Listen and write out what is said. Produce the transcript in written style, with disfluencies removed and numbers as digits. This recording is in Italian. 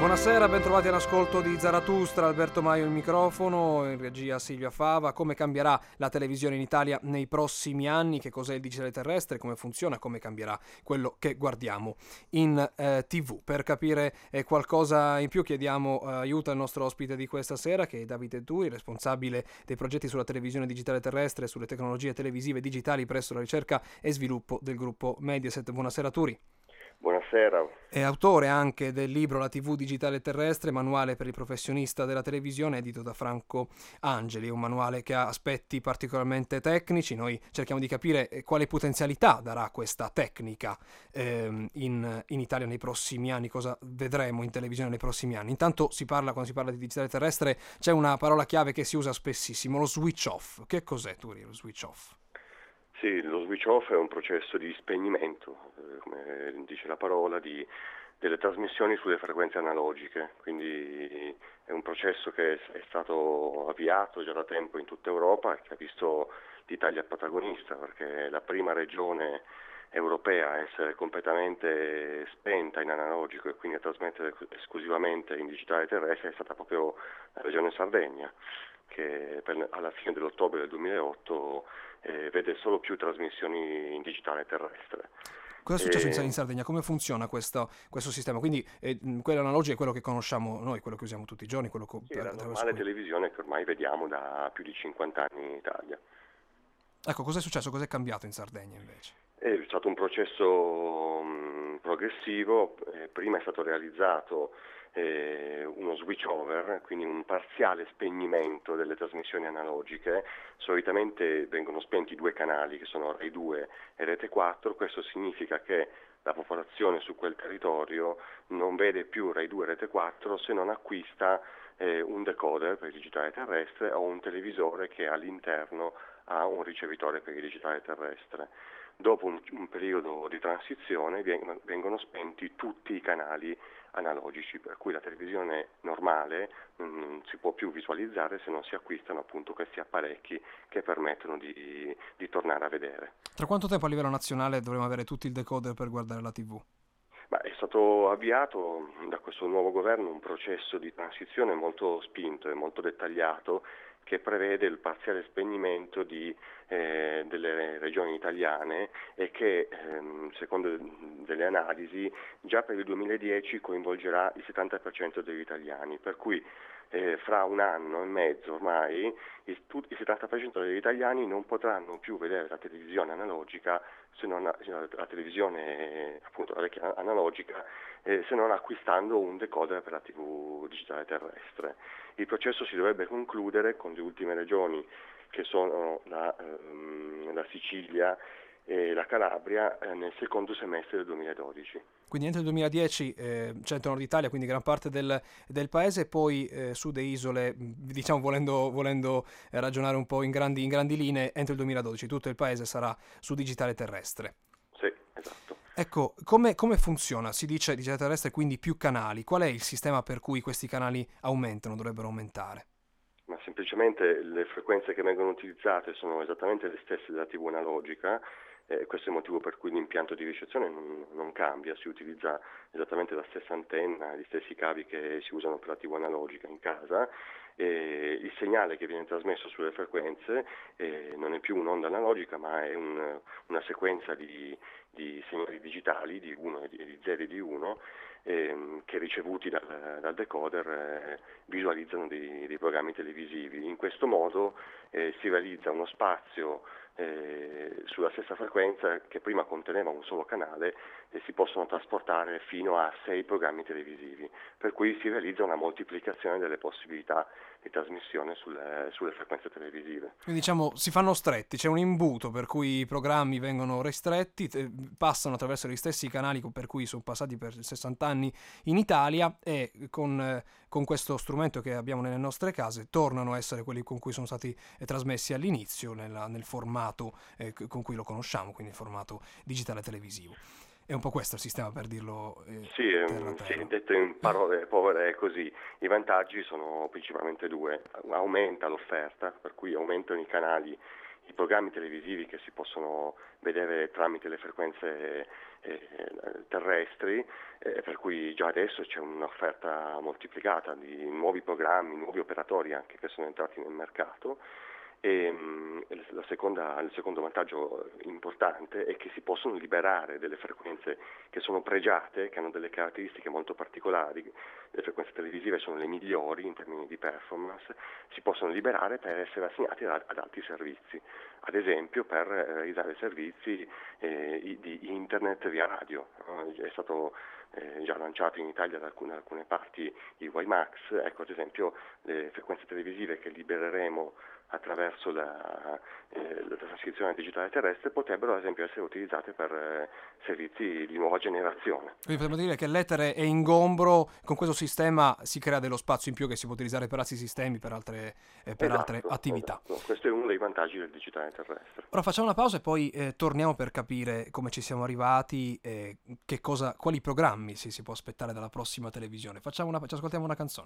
Buonasera, bentrovati all'ascolto di Zarathustra, Alberto Maio il microfono, in regia Silvia Fava. Come cambierà la televisione in Italia nei prossimi anni? Che cos'è il digitale terrestre? Come funziona? Come cambierà quello che guardiamo in TV? Per capire qualcosa in più chiediamo aiuto al nostro ospite di questa sera, che è Davide Turi, responsabile dei progetti sulla televisione digitale terrestre e sulle tecnologie televisive digitali presso la ricerca e sviluppo del gruppo Mediaset. Buonasera Turi. Buonasera. È autore anche del libro La TV digitale terrestre, manuale per il professionista della televisione, edito da Franco Angeli, un manuale che ha aspetti particolarmente tecnici. Noi cerchiamo di capire quale potenzialità darà questa tecnica in Italia nei prossimi anni, cosa vedremo in televisione nei prossimi anni. Intanto quando si parla di digitale terrestre c'è una parola chiave che si usa spessissimo, lo switch off. Che cos'è, Turi, lo switch off? Sì, lo switch off è un processo di spegnimento, come dice la parola, delle trasmissioni sulle frequenze analogiche, quindi è un processo che è stato avviato già da tempo in tutta Europa e che ha visto l'Italia protagonista, perché la prima regione europea a essere completamente spenta in analogico e quindi a trasmettere esclusivamente in digitale terrestre è stata proprio la regione Sardegna, che alla fine dell'ottobre del 2008 vede solo più trasmissioni in digitale terrestre. Cosa è successo in Sardegna? Come funziona questo sistema? Quindi quello analogico è quello che conosciamo noi, quello che usiamo tutti i giorni, Sì, la attraverso normale cui... televisione che ormai vediamo da più di 50 anni in Italia. Ecco, cos'è successo? Cos'è cambiato in Sardegna invece? È stato un processo progressivo, prima è stato realizzato uno switch over, quindi un parziale spegnimento delle trasmissioni analogiche. Solitamente vengono spenti due canali che sono Rai 2 e Rete 4, questo significa che la popolazione su quel territorio non vede più Rai 2 e Rete 4 se non acquista un decoder per il digitale terrestre o un televisore che all'interno ha un ricevitore per il digitale terrestre. Dopo un periodo di transizione vengono spenti tutti i canali analogici, per cui la televisione normale non si può più visualizzare se non si acquistano appunto questi apparecchi che permettono di tornare a vedere. Tra quanto tempo a livello nazionale dovremo avere tutti il decoder per guardare la TV? Ma è stato avviato da questo nuovo governo un processo di transizione molto spinto e molto dettagliato che prevede il parziale spegnimento delle regioni italiane e che, secondo delle analisi, già per il 2010 coinvolgerà il 70% degli italiani, per cui fra un anno e mezzo ormai il 70% degli italiani non potranno più vedere la televisione analogica, se non la televisione appunto la vecchia analogica, se non acquistando un decoder per la TV digitale terrestre. Il processo si dovrebbe concludere con le ultime regioni che sono la Sicilia e la Calabria nel secondo semestre del 2012. Quindi entro il 2010 centro-nord Italia, quindi gran parte del paese, poi sud e isole, diciamo volendo ragionare un po' in grandi linee, entro il 2012 tutto il paese sarà su digitale terrestre. Sì, esatto. Ecco, come funziona? Si dice digitale terrestre, quindi più canali. Qual è il sistema per cui questi canali dovrebbero aumentare? Ma semplicemente le frequenze che vengono utilizzate sono esattamente le stesse della TV analogica, questo è il motivo per cui l'impianto di ricezione non cambia, si utilizza esattamente la stessa antenna, gli stessi cavi che si usano per la TV analogica in casa, il segnale che viene trasmesso sulle frequenze non è più un'onda analogica ma è una sequenza di segnali digitali di 1 e di 0 e di 1 che ricevuti dal decoder visualizzano dei programmi televisivi. In questo modo si realizza uno spazio sulla stessa frequenza che prima conteneva un solo canale e si possono trasportare fino a 6 programmi televisivi, per cui si realizza una moltiplicazione delle possibilità di trasmissione sulle frequenze televisive. Quindi diciamo si fanno stretti, c'è un imbuto per cui i programmi vengono ristretti, passano attraverso gli stessi canali per cui sono passati per 60 anni in Italia e con questo strumento che abbiamo nelle nostre case tornano a essere quelli con cui sono stati trasmessi all'inizio nel formato con cui lo conosciamo, quindi il formato digitale televisivo. È un po' questo il sistema, per dirlo Sì, terra a terra. sì, detto in parole povere è così. I vantaggi sono principalmente due. Aumenta l'offerta, per cui aumentano i canali i programmi televisivi che si possono vedere tramite le frequenze terrestri, per cui già adesso c'è un'offerta moltiplicata di nuovi programmi, nuovi operatori anche che sono entrati nel mercato. E il secondo vantaggio importante è che si possono liberare delle frequenze che sono pregiate, che hanno delle caratteristiche molto particolari. Le frequenze televisive sono le migliori in termini di performance, si possono liberare per essere assegnate ad altri servizi, ad esempio per realizzare servizi di internet via radio. È stato già lanciato in Italia da alcune parti il WiMAX, ecco ad esempio le frequenze televisive che libereremo attraverso la trascrizione digitale terrestre potrebbero ad esempio essere utilizzate per servizi di nuova generazione. Quindi potremmo dire che l'etere è ingombro, con questo sistema si crea dello spazio in più che si può utilizzare per altri sistemi, per altre attività. Esatto. Questo è uno dei vantaggi del digitale terrestre. Ora facciamo una pausa e poi torniamo per capire come ci siamo arrivati, quali programmi si può aspettare dalla prossima televisione. Ci ascoltiamo una canzone.